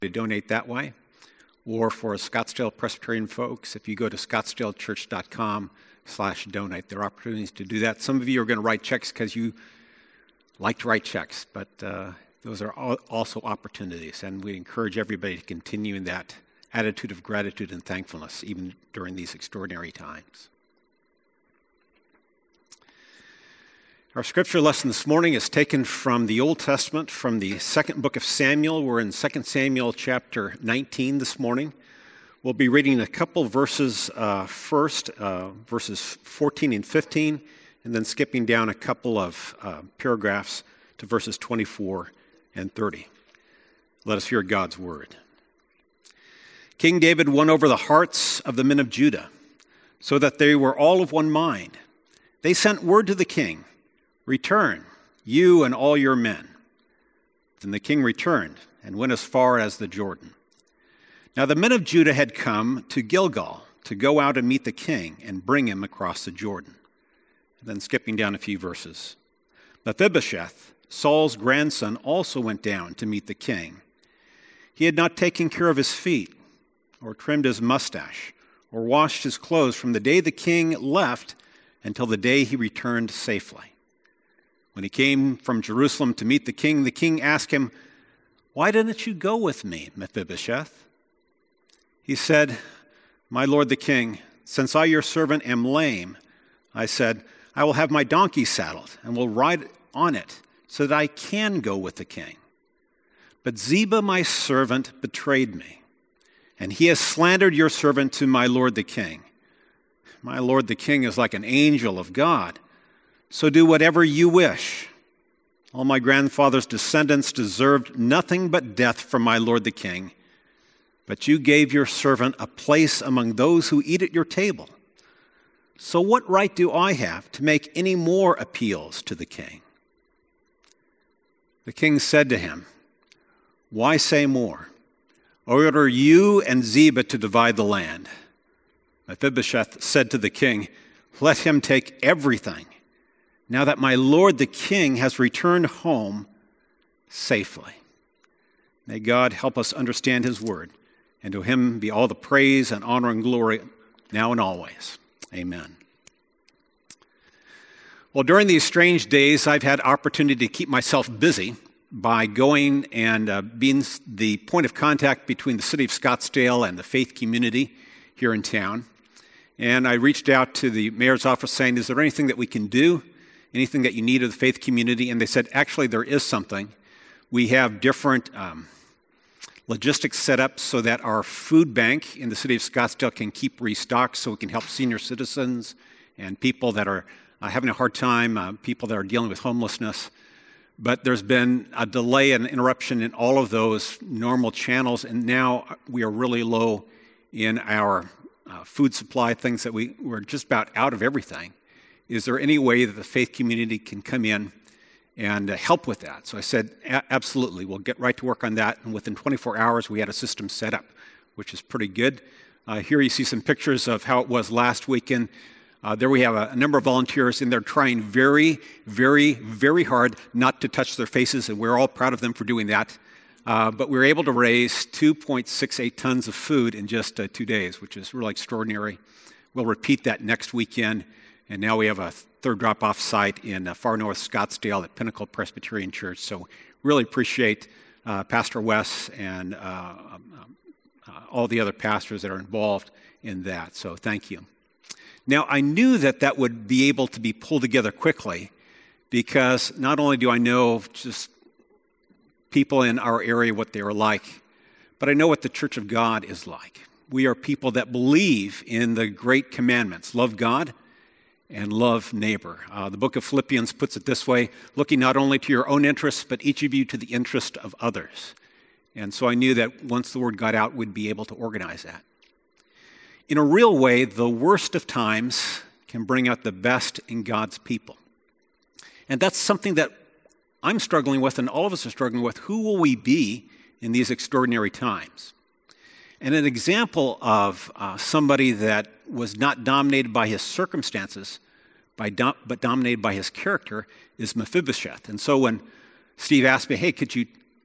to donate that way. Or for Scottsdale Presbyterian folks, if you go to scottsdalechurch.com/donate, there are opportunities to do that. Some of you are going to write checks because you like to write checks, but those are also opportunities, and we encourage everybody to continue in that attitude of gratitude and thankfulness, even during these extraordinary times. Our scripture lesson this morning is taken from the Old Testament, from the second book of Samuel. We're in 2 Samuel chapter 19 this morning. We'll be reading a couple verses first, verses 14 and 15, and then skipping down a couple of paragraphs to verses 24 and 30. Let us hear God's word. King David won over the hearts of the men of Judah, so that they were all of one mind. They sent word to the king, "Return, you and all your men." Then the king returned and went as far as the Jordan. Now the men of Judah had come to Gilgal to go out and meet the king and bring him across the Jordan. And then skipping down a few verses. Mephibosheth, Saul's grandson, also went down to meet the king. He had not taken care of his feet, or trimmed his mustache, or washed his clothes from the day the king left until the day he returned safely. When he came from Jerusalem to meet the king asked him, "Why didn't you go with me, Mephibosheth?" He said, "My lord the king, since I, your servant, am lame," I said, "I will have my donkey saddled and will ride on it so that I can go with the king. But Ziba, my servant, betrayed me, and he has slandered your servant to my lord the king. My lord the king is like an angel of God. So do whatever you wish. All my grandfather's descendants deserved nothing but death from my lord the king. But you gave your servant a place among those who eat at your table. So what right do I have to make any more appeals to the king?" The king said to him, "Why say more? Order you and Ziba to divide the land." Mephibosheth said to the king, "Let him take everything, now that my lord the king has returned home safely." May God help us understand his word, and to him be all the praise and honor and glory now and always. Amen. Well, during these strange days, I've had opportunity to keep myself busy by going and being the point of contact between the city of Scottsdale and the faith community here in town. And I reached out to the mayor's office saying, "Is there anything that we can do? Anything that you need of the faith community?" And they said, "Actually, there is something. We have different logistics set up so that our food bank in the city of Scottsdale can keep restocked so we can help senior citizens and people that are having a hard time, people that are dealing with homelessness." But there's been a delay and interruption in all of those normal channels, and now we are really low in our food supply, things that we're just about out of everything. Is there any way that the faith community can come in and help with that? So I said, absolutely, we'll get right to work on that. And within 24 hours, we had a system set up, which is pretty good. Here you see some pictures of how it was last weekend. There we have a number of volunteers, and they're trying very, very, very hard not to touch their faces, and we're all proud of them for doing that. But we were able to raise 2.68 tons of food in just 2 days, which is really extraordinary. We'll repeat that next weekend. And now we have a third drop-off site in far north Scottsdale at Pinnacle Presbyterian Church. So really appreciate Pastor Wes and all the other pastors that are involved in that. So thank you. Now, I knew that would be able to be pulled together quickly because not only do I know just people in our area, what they are like, but I know what the Church of God is like. We are people that believe in the great commandments: love God and love neighbor. The book of Philippians puts it this way: looking not only to your own interests, but each of you to the interest of others. And so I knew that once the word got out, we'd be able to organize that. In a real way, the worst of times can bring out the best in God's people. And that's something that I'm struggling with, and all of us are struggling with. Who will we be in these extraordinary times? And an example of somebody that was not dominated by his circumstances, but dominated by his character, is Mephibosheth. And so when Steve asked me, "Hey, could you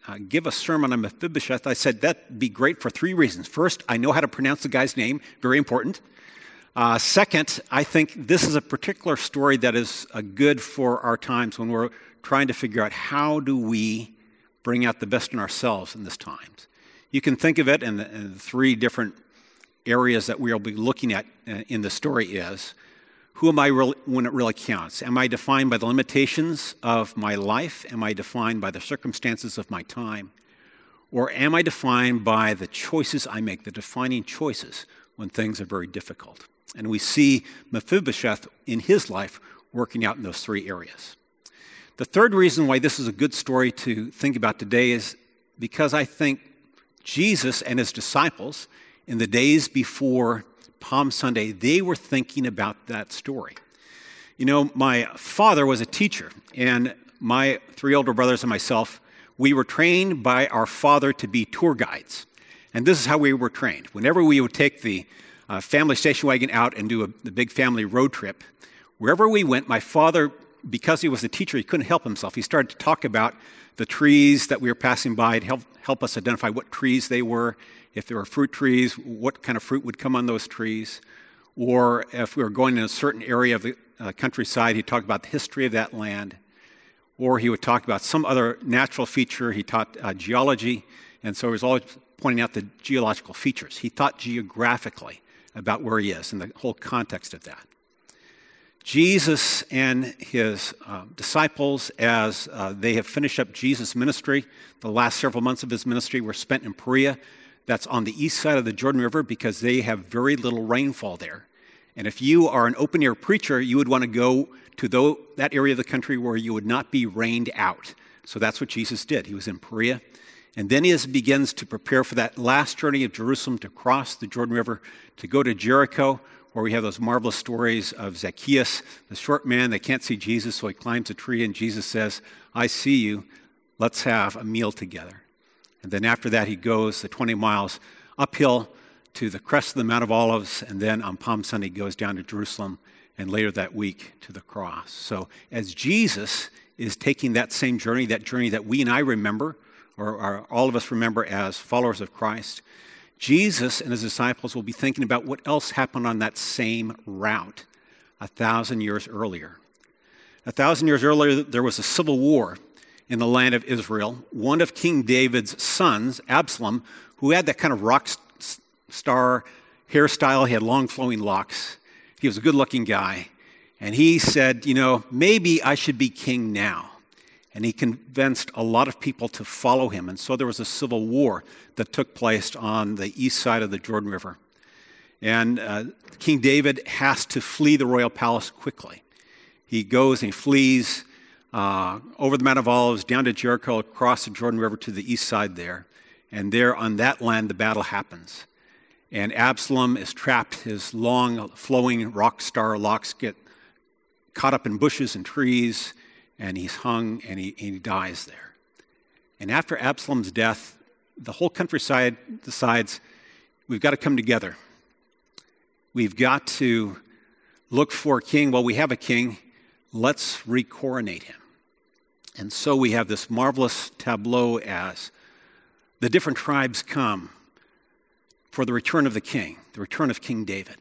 give a sermon on Mephibosheth, I said that'd be great for three reasons. First, I know how to pronounce the guy's name, very important. Second, I think this is a particular story that is good for our times when we're trying to figure out how do we bring out the best in ourselves in this times. You can think of it in the three different areas that we'll be looking at in the story is, who am I when it really counts? Am I defined by the limitations of my life? Am I defined by the circumstances of my time? Or am I defined by the choices I make, the defining choices when things are very difficult? And we see Mephibosheth in his life working out in those three areas. The third reason why this is a good story to think about today is because I think Jesus and his disciples, in the days before Palm Sunday, they were thinking about that story. You know, my father was a teacher, and my three older brothers and myself, we were trained by our father to be tour guides. And this is how we were trained. Whenever we would take the family station wagon out and do the big family road trip, wherever we went, my father, because he was a teacher, he couldn't help himself. He started to talk about the trees that we were passing by to help us identify what trees they were, if there were fruit trees, what kind of fruit would come on those trees, or if we were going in a certain area of the countryside, he'd talk about the history of that land, or he would talk about some other natural feature. He taught geology, and so he was always pointing out the geological features. He thought geographically about where he is and the whole context of that. Jesus and his disciples, as they have finished up Jesus' ministry, the last several months of his ministry were spent in Perea. That's on the east side of the Jordan River because they have very little rainfall there. And if you are an open-air preacher, you would want to go to that area of the country where you would not be rained out. So that's what Jesus did. He was in Perea. And then he begins to prepare for that last journey of Jerusalem to cross the Jordan River, to go to Jericho, where we have those marvelous stories of Zacchaeus, the short man that can't see Jesus, so he climbs a tree, and Jesus says, I see you, let's have a meal together. And then after that, he goes the 20 miles uphill to the crest of the Mount of Olives, and then on Palm Sunday goes down to Jerusalem, and later that week to the cross. So as Jesus is taking that same journey, that journey that we and I remember, or all of us remember as followers of Christ, Jesus and his disciples will be thinking about what else happened on that same route 1,000 years earlier. 1,000 years earlier, there was a civil war in the land of Israel. One of King David's sons, Absalom, who had that kind of rock star hairstyle, he had long flowing locks. He was a good-looking guy. And he said, maybe I should be king now. And he convinced a lot of people to follow him. And so there was a civil war that took place on the east side of the Jordan River. And King David has to flee the royal palace quickly. He goes and he flees over the Mount of Olives, down to Jericho, across the Jordan River to the east side there. And there on that land, the battle happens. And Absalom is trapped. His long, flowing rock star locks get caught up in bushes and trees, and he's hung, and he dies there. And after Absalom's death, the whole countryside decides, we've got to come together. We've got to look for a king. Well, we have a king. Let's recoronate him. And so we have this marvelous tableau as the different tribes come for the return of the king, the return of King David.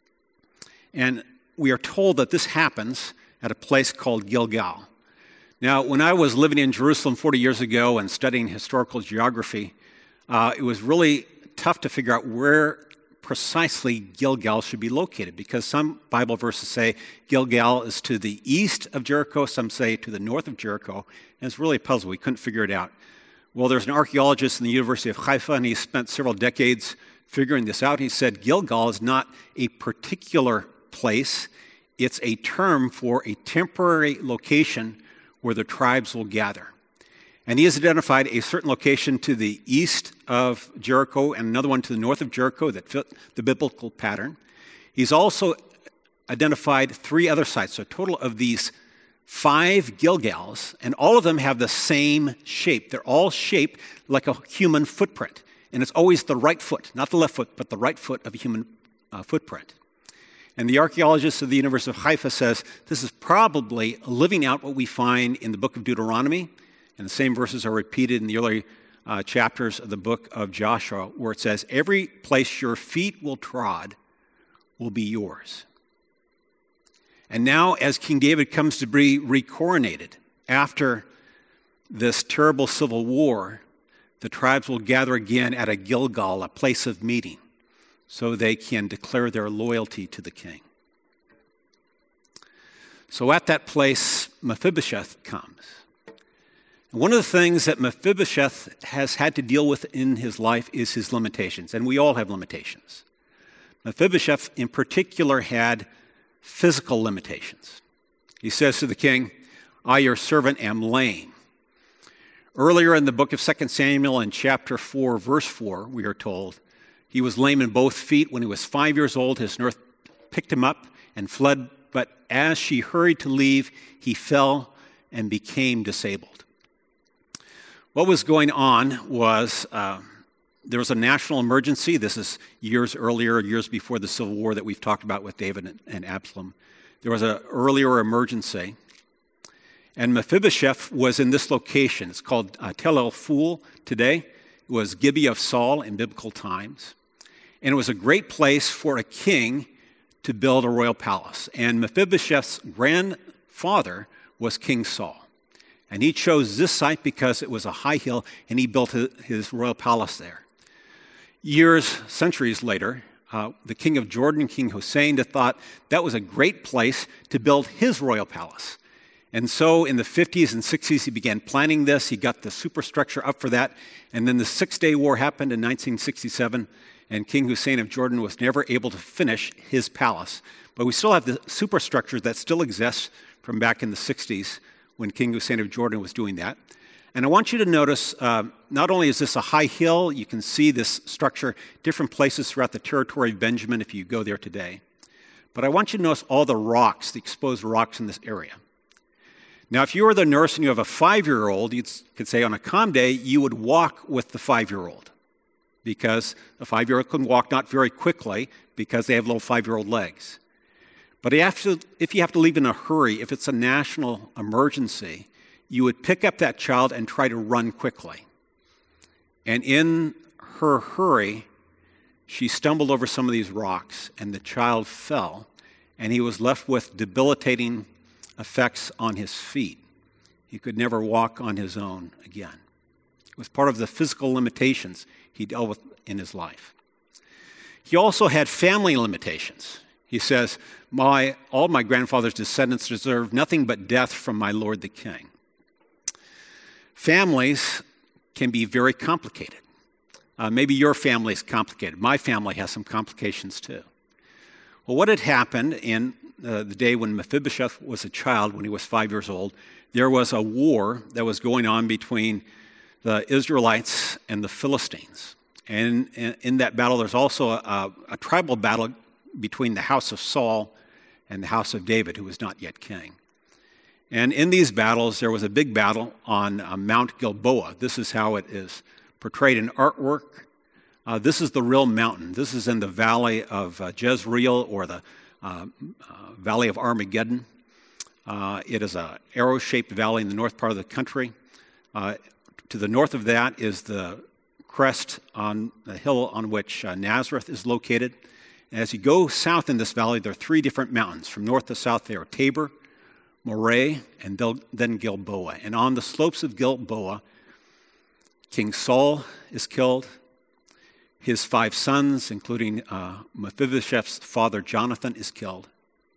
And we are told that this happens at a place called Gilgal. Now, when I was living in Jerusalem 40 years ago and studying historical geography, it was really tough to figure out where precisely Gilgal should be located, because some Bible verses say Gilgal is to the east of Jericho, some say to the north of Jericho, and it's really a puzzle. We couldn't figure it out. Well, there's an archaeologist in the University of Haifa, and he spent several decades figuring this out. He said Gilgal is not a particular place. It's a term for a temporary location where the tribes will gather. And he has identified a certain location to the east of Jericho and another one to the north of Jericho that fit the biblical pattern. He's also identified 3 other sites, so a total of these 5 Gilgals, and all of them have the same shape. They're all shaped like a human footprint. And it's always the right foot, not the left foot, but the right foot of a human footprint. And the archaeologist of the University of Haifa says this is probably living out what we find in the book of Deuteronomy And the same verses are repeated in the early chapters of the book of Joshua, where it says, every place your feet will trod will be yours. And now, as King David comes to be recoronated after this terrible civil war, the tribes will gather again at a Gilgal, a place of meeting, so they can declare their loyalty to the king. So at that place, Mephibosheth comes. And one of the things that Mephibosheth has had to deal with in his life is his limitations, and we all have limitations. Mephibosheth in particular had physical limitations. He says to the king, I, your servant, am lame. Earlier in the book of 2 Samuel in chapter 4, verse 4, we are told, he was lame in both feet. When he was 5 years old, his nurse picked him up and fled, but as she hurried to leave, he fell and became disabled. What was going on was there was a national emergency. This is years earlier, years before the Civil War that we've talked about with David and Absalom. There was an earlier emergency. And Mephibosheth was in this location. It's called Tel El Ful today. It was Gibeah of Saul in biblical times. And it was a great place for a king to build a royal palace. And Mephibosheth's grandfather was King Saul. And he chose this site because it was a high hill, and he built his royal palace there. Years, centuries later, the king of Jordan, King Hussein, thought that was a great place to build his royal palace. And so in the 50s and 60s, he began planning this. He got the superstructure up for that. And then the Six-Day War happened in 1967, and King Hussein of Jordan was never able to finish his palace. But we still have the superstructure that still exists from back in the 60s when King Hussein of Jordan was doing that. And I want you to notice, not only is this a high hill, you can see this structure different places throughout the territory of Benjamin if you go there today. But I want you to notice all the rocks, the exposed rocks in this area. Now, if you were the nurse and you have a 5-year-old, you could say on a calm day, you would walk with the 5-year-old because the 5-year-old can walk not very quickly because they have little 5-year-old legs. But if you have to leave in a hurry, if it's a national emergency, you would pick up that child and try to run quickly. And in her hurry, she stumbled over some of these rocks, and the child fell, and he was left with debilitating effects on his feet. He could never walk on his own again. It was part of the physical limitations he dealt with in his life. He also had family limitations. He says, all my grandfather's descendants deserve nothing but death from my lord the king. Families can be very complicated. Maybe your family is complicated. My family has some complications too. Well, what had happened in the day when Mephibosheth was a child, when he was 5 years old, there was a war that was going on between the Israelites and the Philistines. And in that battle, there's also a tribal battle between the house of Saul and the house of David, who was not yet king. And in these battles, there was a big battle on Mount Gilboa. This is how it is portrayed in artwork. This is the real mountain. This is in the valley of Jezreel, or the valley of Armageddon. It is an arrow-shaped valley in the north part of the country. To the north of that is the crest on the hill on which Nazareth is located. As you go south in this valley, there are 3 different mountains. From north to south, there are Tabor, Moreh, and then Gilboa. And on the slopes of Gilboa, King Saul is killed. His 5 sons, including Mephibosheth's father Jonathan, is killed.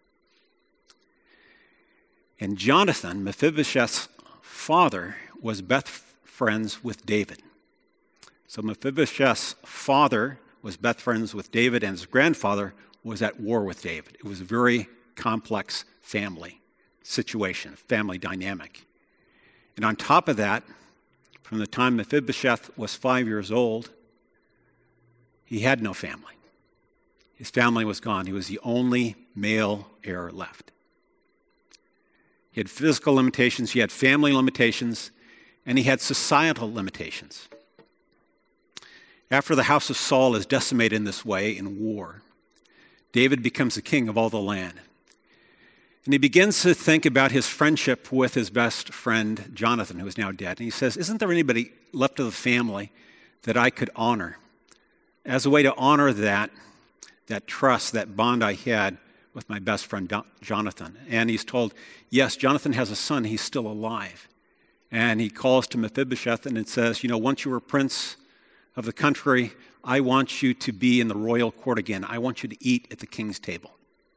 And Jonathan, Mephibosheth's father, was best friends with David. So Mephibosheth's father was best friends with David, and his grandfather was at war with David. It was a very complex family situation, family dynamic. And on top of that, from the time Mephibosheth was 5 years old, he had no family. His family was gone. He was the only male heir left. He had physical limitations, he had family limitations, and he had societal limitations. After the house of Saul is decimated in this way in war, David becomes the king of all the land. And he begins to think about his friendship with his best friend, Jonathan, who is now dead. And he says, isn't there anybody left of the family that I could honor as a way to honor that trust, that bond I had with my best friend, Jonathan? And he's told, yes, Jonathan has a son. He's still alive. And he calls to Mephibosheth and it says, once you were prince of the country, I want you to be in the royal court again. I want you to eat at the king's table.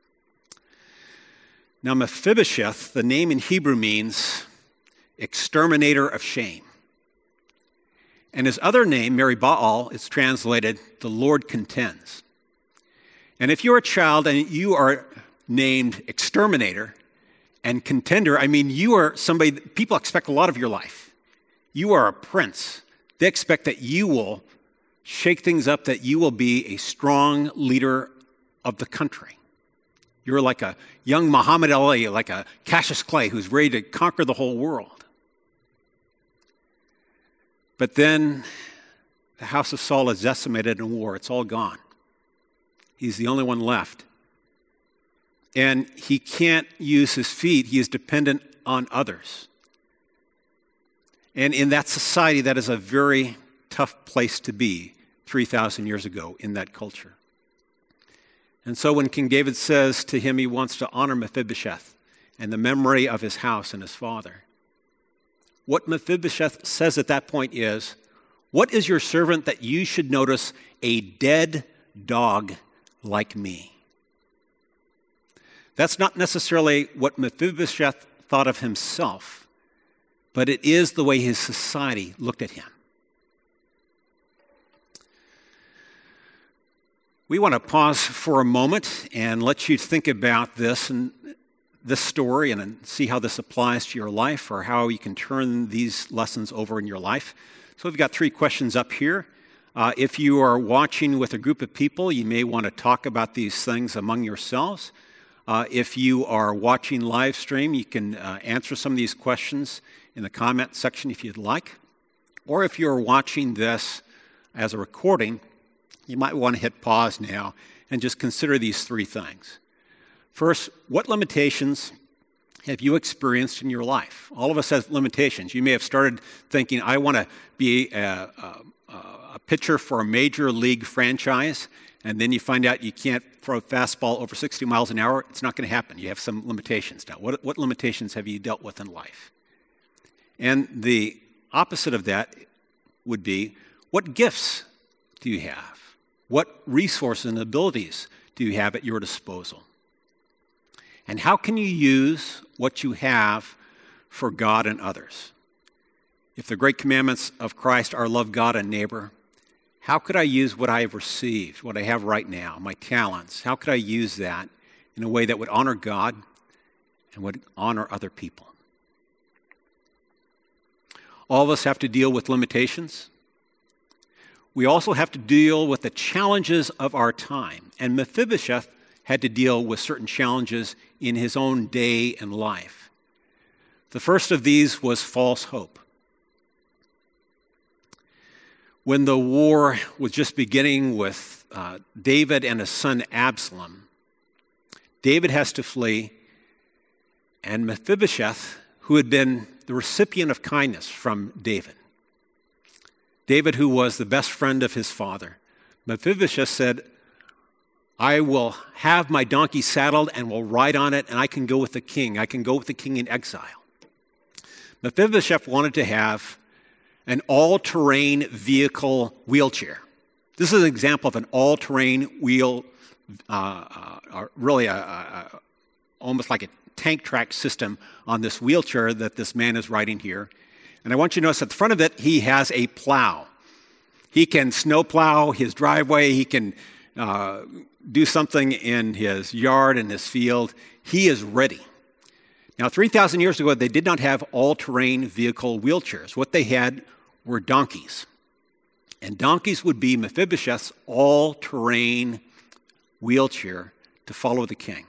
Now, Mephibosheth, the name in Hebrew means exterminator of shame. And his other name, Meri-Baal, is translated, the Lord contends. And if you're a child and you are named exterminator and contender, you are somebody that people expect a lot of your life. You are a prince. They expect that you will shake things up, that you will be a strong leader of the country. You're like a young Muhammad Ali, like a Cassius Clay who's ready to conquer the whole world. But then the house of Saul is decimated in war. It's all gone. He's the only one left. And he can't use his feet. He is dependent on others. And in that society, that is a very tough place to be 3,000 years ago in that culture. And so when King David says to him he wants to honor Mephibosheth and the memory of his house and his father, what Mephibosheth says at that point is, what is your servant that you should notice a dead dog like me? That's not necessarily what Mephibosheth thought of himself, but it is the way his society looked at him. We want to pause for a moment and let you think about this and this story and see how this applies to your life or how you can turn these lessons over in your life. So we've got 3 questions up here. If you are watching with a group of people, you may want to talk about these things among yourselves. If you are watching live stream, you can answer some of these questions in the comment section if you'd like. Or if you're watching this as a recording, you might want to hit pause now and just consider these 3 things. First, what limitations have you experienced in your life? All of us have limitations. You may have started thinking, I want to be a pitcher for a major league franchise, and then you find out you can't throw a fastball over 60 miles an hour. It's not going to happen. You have some limitations now. What limitations have you dealt with in life? And the opposite of that would be, what gifts do you have? What resources and abilities do you have at your disposal? And how can you use what you have for God and others? If the great commandments of Christ are love God and neighbor, how could I use what I have received, what I have right now, my talents? How could I use that in a way that would honor God and would honor other people? All of us have to deal with limitations. We also have to deal with the challenges of our time. And Mephibosheth had to deal with certain challenges in his own day and life. The first of these was false hope. When the war was just beginning with David and his son Absalom, David has to flee, and Mephibosheth, who had been the recipient of kindness from David, who was the best friend of his father, Mephibosheth said, I will have my donkey saddled and will ride on it, and I can go with the king. I can go with the king in exile. Mephibosheth wanted to have an all-terrain vehicle wheelchair. This is an example of an all-terrain wheel, almost like a tank track system on this wheelchair that this man is riding here. And I want you to notice at the front of it, he has a plow. He can snow plow his driveway. He can do something in his yard, in his field. He is ready. Now, 3,000 years ago, they did not have all-terrain vehicle wheelchairs. What they had were donkeys. And donkeys would be Mephibosheth's all-terrain wheelchair to follow the king.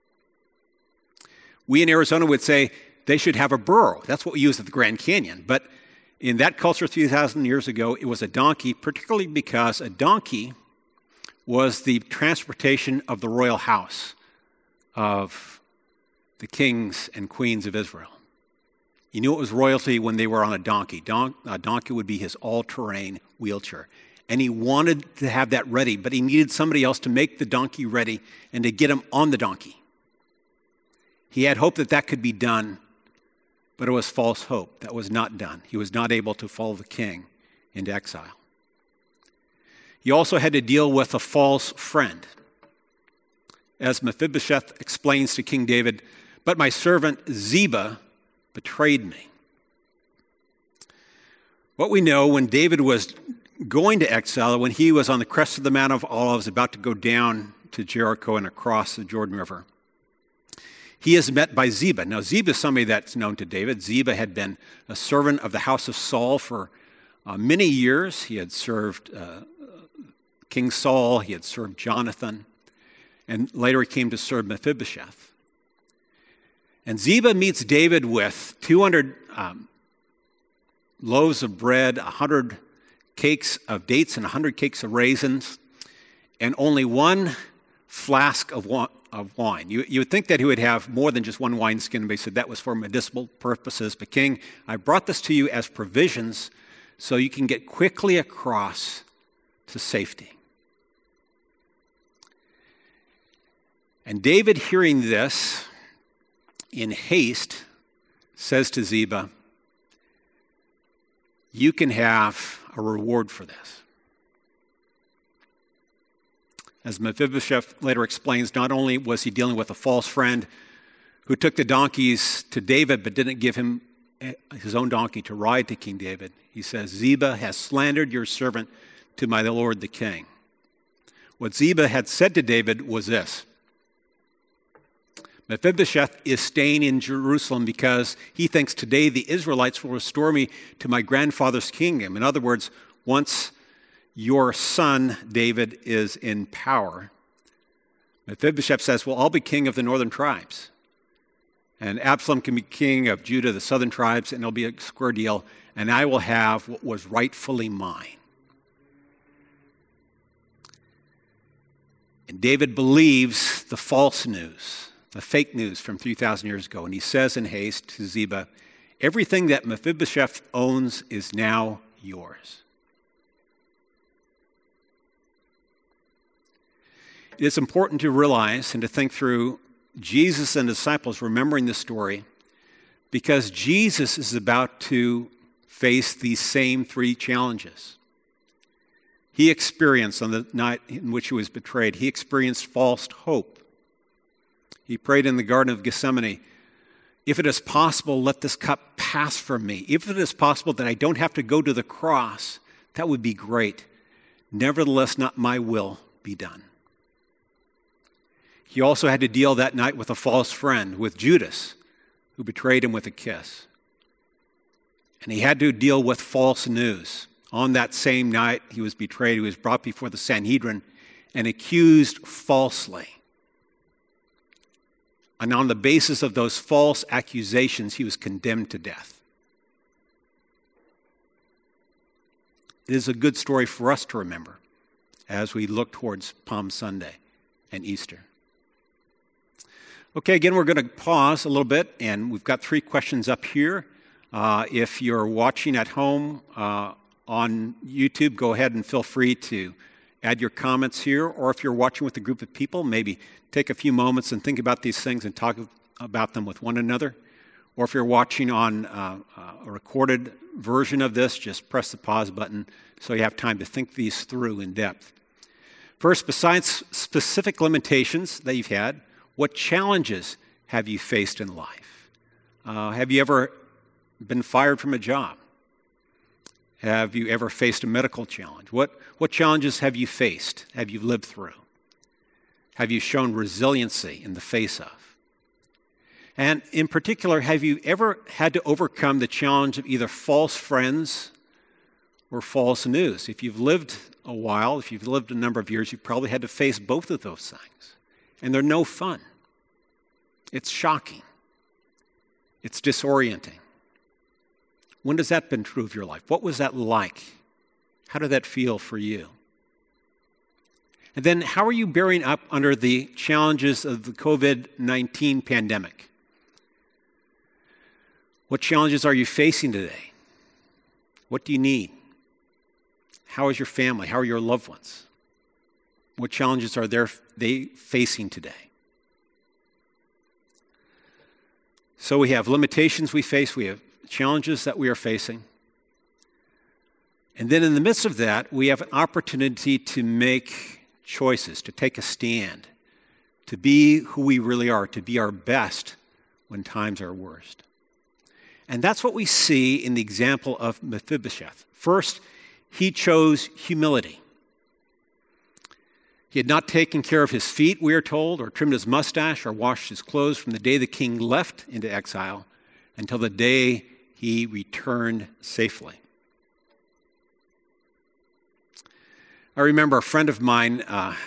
We in Arizona would say they should have a burro. That's what we use at the Grand Canyon. But in that culture 3,000 years ago, it was a donkey, particularly because a donkey was the transportation of the royal house of the kings and queens of Israel. He knew it was royalty when they were on a donkey. A donkey would be his all-terrain wheelchair. And he wanted to have that ready, but he needed somebody else to make the donkey ready and to get him on the donkey. He had hope that that could be done, but it was false hope. That was not done. He was not able to follow the king into exile. He also had to deal with a false friend. As Mephibosheth explains to King David, "But my servant Ziba betrayed me." What we know, when David was going to exile, when he was on the crest of the Mount of Olives, about to go down to Jericho and across the Jordan River, he is met by Ziba. Now, Ziba is somebody that's known to David. Ziba had been a servant of the house of Saul for many years. He had served King Saul, he had served Jonathan, and later he came to serve Mephibosheth. And Ziba meets David with 200 loaves of bread, 100 cakes of dates and 100 cakes of raisins, and only one flask of wine. You would think that he would have more than just one wineskin, but he said that was for medicinal purposes. But King, I brought this to you as provisions so you can get quickly across to safety. And David, hearing this, in haste, says to Ziba, "You can have a reward for this." As Mephibosheth later explains, not only was he dealing with a false friend who took the donkeys to David but didn't give him his own donkey to ride to King David, he says, "Ziba has slandered your servant to my lord the king." What Ziba had said to David was this: Mephibosheth is staying in Jerusalem because he thinks today the Israelites will restore me to my grandfather's kingdom. In other words, once your son David is in power, Mephibosheth says, well, I'll be king of the northern tribes. And Absalom can be king of Judah, the southern tribes, and it'll be a square deal, and I will have what was rightfully mine. And David believes the false news, the fake news from 3,000 years ago. And he says in haste to Ziba, everything that Mephibosheth owns is now yours. It is important to realize and to think through Jesus and the disciples remembering this story, because Jesus is about to face these same three challenges. He experienced, on the night in which he was betrayed, he experienced false hope. He prayed in the Garden of Gethsemane, if it is possible, let this cup pass from me. If it is possible that I don't have to go to the cross, that would be great. Nevertheless, not my will be done. He also had to deal that night with a false friend, with Judas, who betrayed him with a kiss. And he had to deal with false news. On that same night he was betrayed, he was brought before the Sanhedrin and accused falsely. And on the basis of those false accusations, he was condemned to death. It is a good story for us to remember as we look towards Palm Sunday and Easter. Okay, again, we're going to pause a little bit, and we've got 3 questions up here. If you're watching at home on YouTube, go ahead and feel free to add your comments here, or if you're watching with a group of people, maybe take a few moments and think about these things and talk about them with one another. Or if you're watching on a recorded version of this, just press the pause button so you have time to think these through in depth. First, besides specific limitations that you've had, what challenges have you faced in life? Have you ever been fired from a job? Have you ever faced a medical challenge? What challenges have you faced, have you lived through? Have you shown resiliency in the face of? And in particular, have you ever had to overcome the challenge of either false friends or false news? If you've lived a while, if you've lived a number of years, you've probably had to face both of those things. And they're no fun. It's shocking. It's disorienting. When has that been true of your life? What was that like? How did that feel for you? And then how are you bearing up under the challenges of the COVID-19 pandemic? What challenges are you facing today? What do you need? How is your family? How are your loved ones? What challenges are they facing today? So we have limitations we face, we have challenges that we are facing. And then in the midst of that, we have an opportunity to make choices, to take a stand, to be who we really are, to be our best when times are worst. And that's what we see in the example of Mephibosheth. First, he chose humility. He had not taken care of his feet, we are told, or trimmed his mustache, or washed his clothes from the day the king left into exile until the day he returned safely. I remember a friend of mine,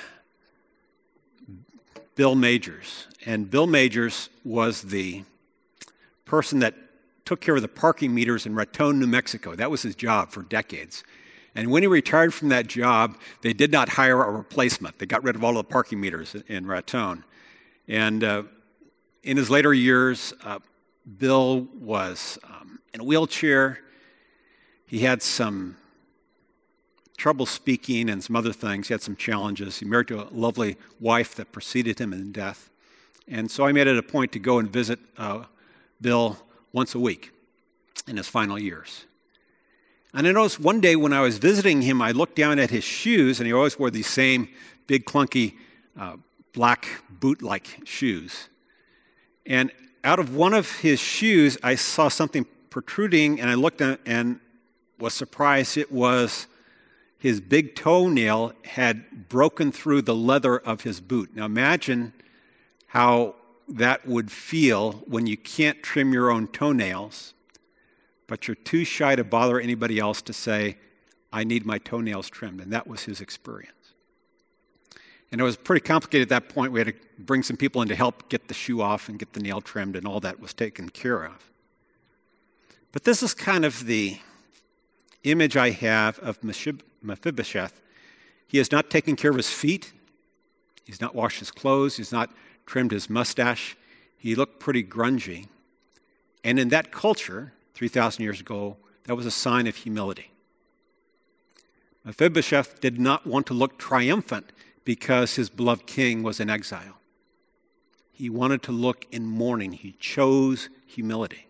Bill Majors. And Bill Majors was the person that took care of the parking meters in Raton, New Mexico. That was his job for decades. And when he retired from that job, they did not hire a replacement. They got rid of all the parking meters in Raton. And in his later years, Bill was in a wheelchair. He had some trouble speaking and some other things. He had some challenges. He married to a lovely wife that preceded him in death. And so I made it a point to go and visit Bill once a week in his final years. And I noticed one day when I was visiting him, I looked down at his shoes, and he always wore these same big, clunky, black boot-like shoes. And out of one of his shoes, I saw something protruding, and I looked at it and was surprised. It was his big toenail had broken through the leather of his boot. Now imagine how that would feel when you can't trim your own toenails, but you're too shy to bother anybody else to say, I need my toenails trimmed. And that was his experience. And it was pretty complicated at that point. We had to bring some people in to help get the shoe off and get the nail trimmed, and all that was taken care of. But this is kind of the image I have of Mephibosheth. He has not taken care of his feet. He's not washed his clothes. He's not trimmed his mustache. He looked pretty grungy. And in that culture, 3,000 years ago, that was a sign of humility. Mephibosheth did not want to look triumphant because his beloved king was in exile. He wanted to look in mourning. He chose humility.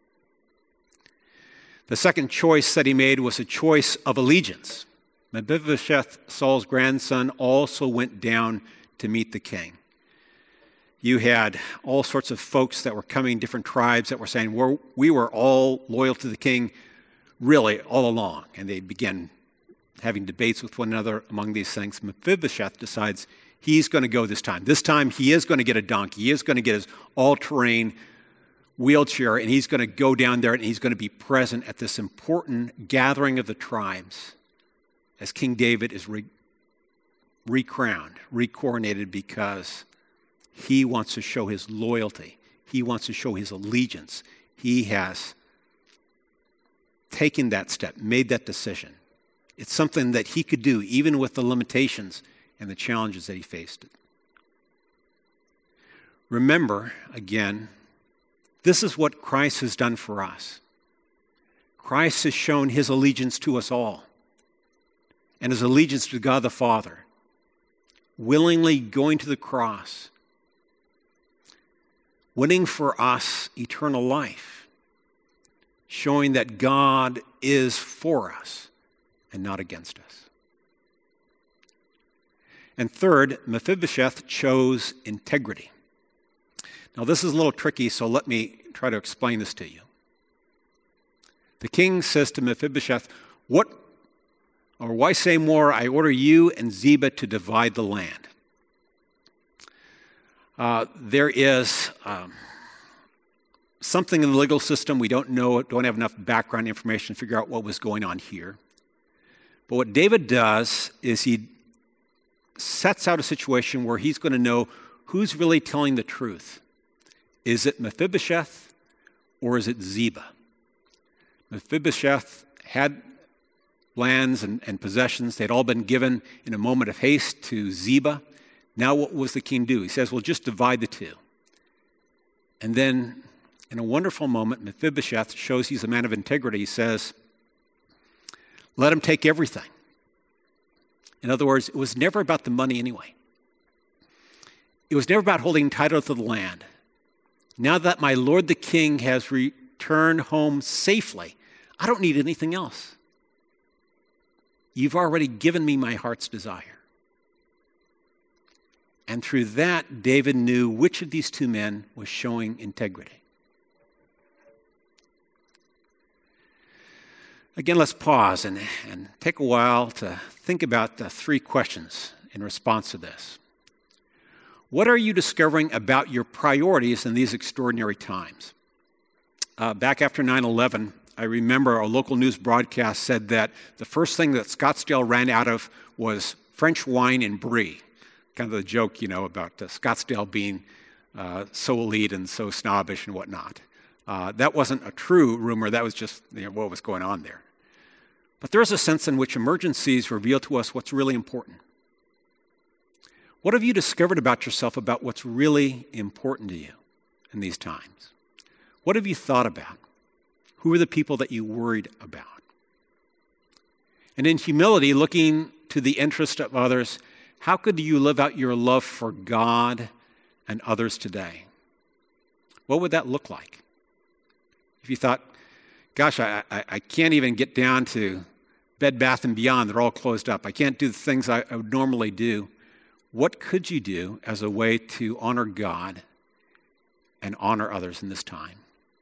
The second choice that he made was a choice of allegiance. Mephibosheth, Saul's grandson, also went down to meet the king. You had all sorts of folks that were coming, different tribes that were saying, we were all loyal to the king, really, all along. And they began having debates with one another among these things. Mephibosheth decides he's going to go this time. This time he is going to get a donkey. He is going to get his all-terrain wheelchair, and he's going to go down there and he's going to be present at this important gathering of the tribes as King David is recrowned, recoronated, because he wants to show his loyalty. He wants to show his allegiance. He has taken that step, made that decision. It's something that he could do even with the limitations and the challenges that he faced. Remember, again, this is what Christ has done for us. Christ has shown his allegiance to us all and his allegiance to God the Father, willingly going to the cross, winning for us eternal life, showing that God is for us and not against us. And third, Mephibosheth chose integrity. Now, this is a little tricky, so let me try to explain this to you. The king says to Mephibosheth, why say more? I order you and Ziba to divide the land. There is something in the legal system we don't know, don't have enough background information to figure out what was going on here. But what David does is he sets out a situation where he's going to know who's really telling the truth. Is it Mephibosheth or is it Ziba? Mephibosheth had lands and possessions. They'd all been given in a moment of haste to Ziba. Now what was the king do? He says, well, just divide the two. And then in a wonderful moment, Mephibosheth shows he's a man of integrity. He says, let him take everything. In other words, it was never about the money anyway. It was never about holding title to the land. Now that my lord the king has returned home safely, I don't need anything else. You've already given me my heart's desire. And through that, David knew which of these two men was showing integrity. Again, let's pause and take a while to think about the three questions in response to this. What are you discovering about your priorities in these extraordinary times? Back after 9/11, I remember a local news broadcast said that the first thing that Scottsdale ran out of was French wine and brie. Kind of the joke, about Scottsdale being so elite and so snobbish and whatnot. That wasn't a true rumor. That was just what was going on there. But there is a sense in which emergencies reveal to us what's really important. What have you discovered about yourself about what's really important to you in these times? What have you thought about? Who are the people that you worried about? And in humility, looking to the interest of others, how could you live out your love for God and others today? What would that look like? If you thought, gosh, I can't even get down to Bed Bath & Beyond, they're all closed up. I can't do the things I would normally do. What could you do as a way to honor God and honor others in this time?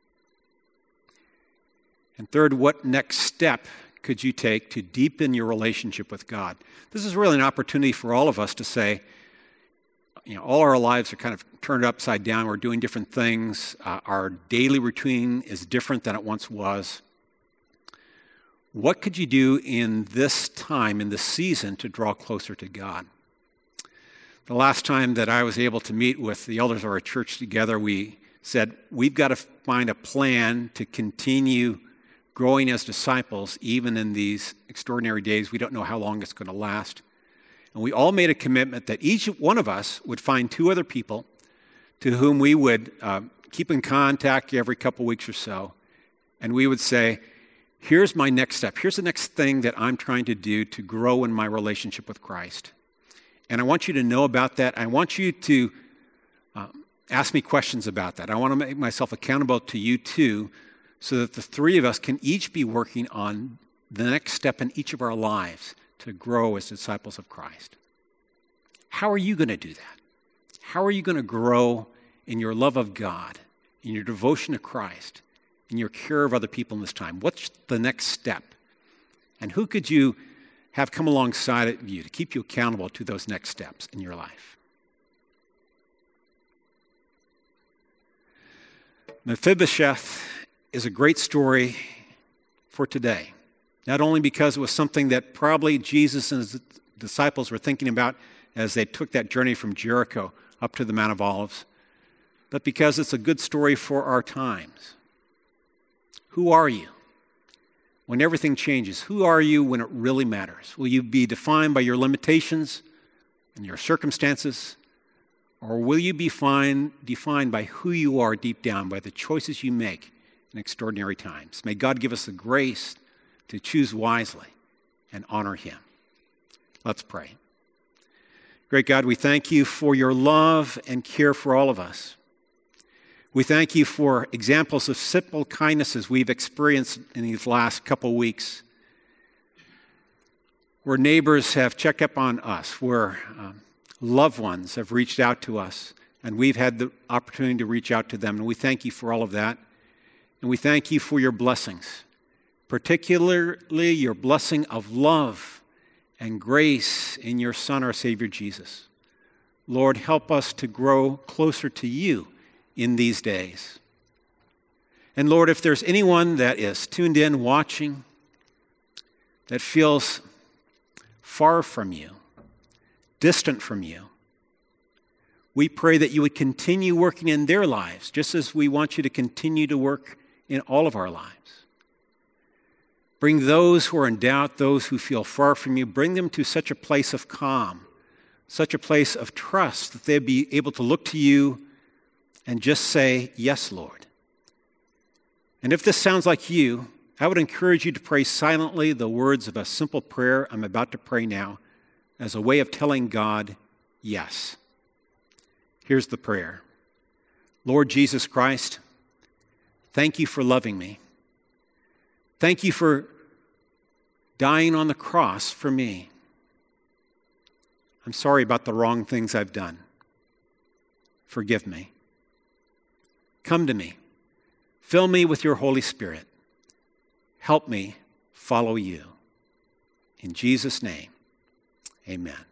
And third, what next step could you take to deepen your relationship with God? This is really an opportunity for all of us to say, all our lives are kind of turned upside down. We're doing different things. Our daily routine is different than it once was. What could you do in this time, in this season, to draw closer to God? The last time that I was able to meet with the elders of our church together, we said, we've got to find a plan to continue growing as disciples, even in these extraordinary days. We don't know how long it's going to last. And we all made a commitment that each one of us would find two other people to whom we would keep in contact every couple weeks or so. And we would say, here's my next step. Here's the next thing that I'm trying to do to grow in my relationship with Christ. And I want you to know about that. I want you to ask me questions about that. I want to make myself accountable to you too, so that the three of us can each be working on the next step in each of our lives to grow as disciples of Christ. How are you going to do that? How are you going to grow in your love of God, in your devotion to Christ, in your care of other people in this time? What's the next step? And who could you have come alongside of you to keep you accountable to those next steps in your life? Mephibosheth is a great story for today. Not only because it was something that probably Jesus and his disciples were thinking about as they took that journey from Jericho up to the Mount of Olives, but because it's a good story for our times. Who are you when everything changes? Who are you when it really matters? Will you be defined by your limitations and your circumstances? Or will you be defined by who you are deep down, by the choices you make in extraordinary times? May God give us the grace to choose wisely and honor him. Let's pray. Great God, we thank you for your love and care for all of us. We thank you for examples of simple kindnesses we've experienced in these last couple weeks, where neighbors have checked up on us, where loved ones have reached out to us, and we've had the opportunity to reach out to them. And we thank you for all of that. And we thank you for your blessings, particularly your blessing of love and grace in your Son, our Savior, Jesus. Lord, help us to grow closer to you in these days. And Lord, if there's anyone that is tuned in, watching, that feels far from you, distant from you, we pray that you would continue working in their lives, just as we want you to continue to work in all of our lives. Bring those who are in doubt, those who feel far from you, bring them to such a place of calm, such a place of trust that they'd be able to look to you and just say, yes, Lord. And if this sounds like you, I would encourage you to pray silently the words of a simple prayer I'm about to pray now as a way of telling God yes. Here's the prayer. Lord Jesus Christ, thank you for loving me. Thank you for dying on the cross for me. I'm sorry about the wrong things I've done. Forgive me. Come to me. Fill me with your Holy Spirit. Help me follow you. In Jesus' name, amen.